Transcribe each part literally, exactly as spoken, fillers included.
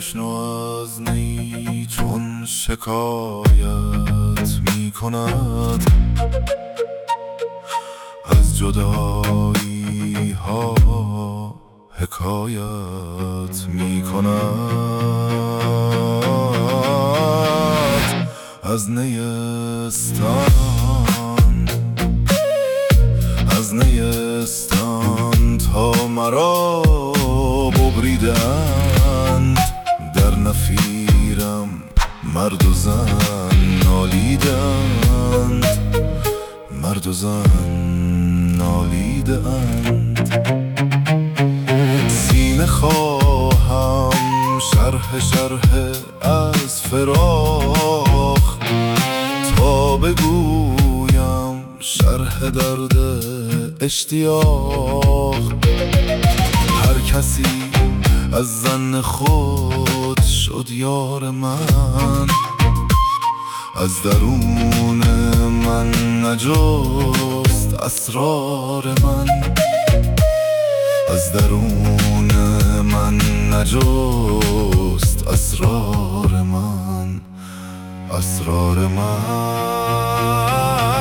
بشنو از نی چون شکایت می کند از جدایی ها حکایت می کند از نیستان از نیستان تا مرا ببریدند در نفیرم مرد و زن نالیدند مرد و زن نالیدند سینه خواهم شرح شرح از فراق تا بگویم شرح درد اشتیاق هر کسی از زن خود شد یار من از درون من نجست اسرار من از درون من نجست اسرار من اسرار من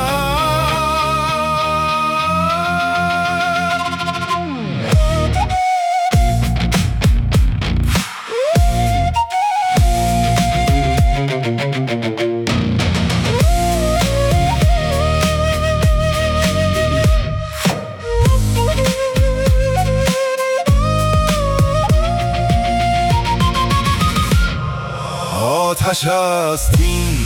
آتش است این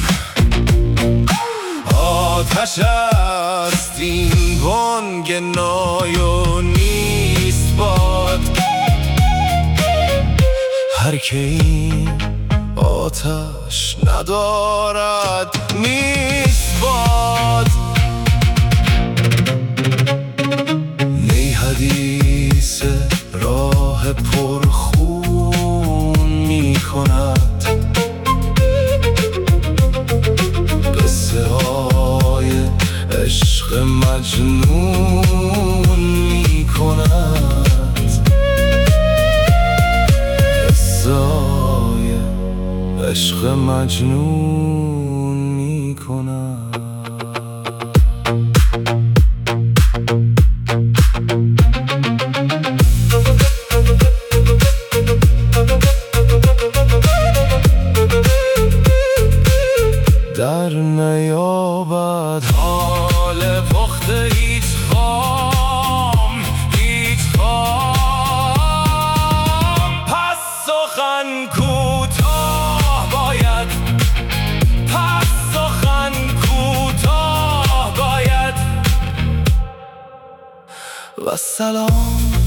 آتش است این بانگ نای و نیست باد هر که این آتش ندارد نیست باد نی حدیث راه پرخون می کند عشق مجنون می کند قصه‌های عشق مجنون می کند در نیابد حال پخت هیچ خام هیچ خام پس سخن کوتاه باید پس سخن کوتاه باید و سلام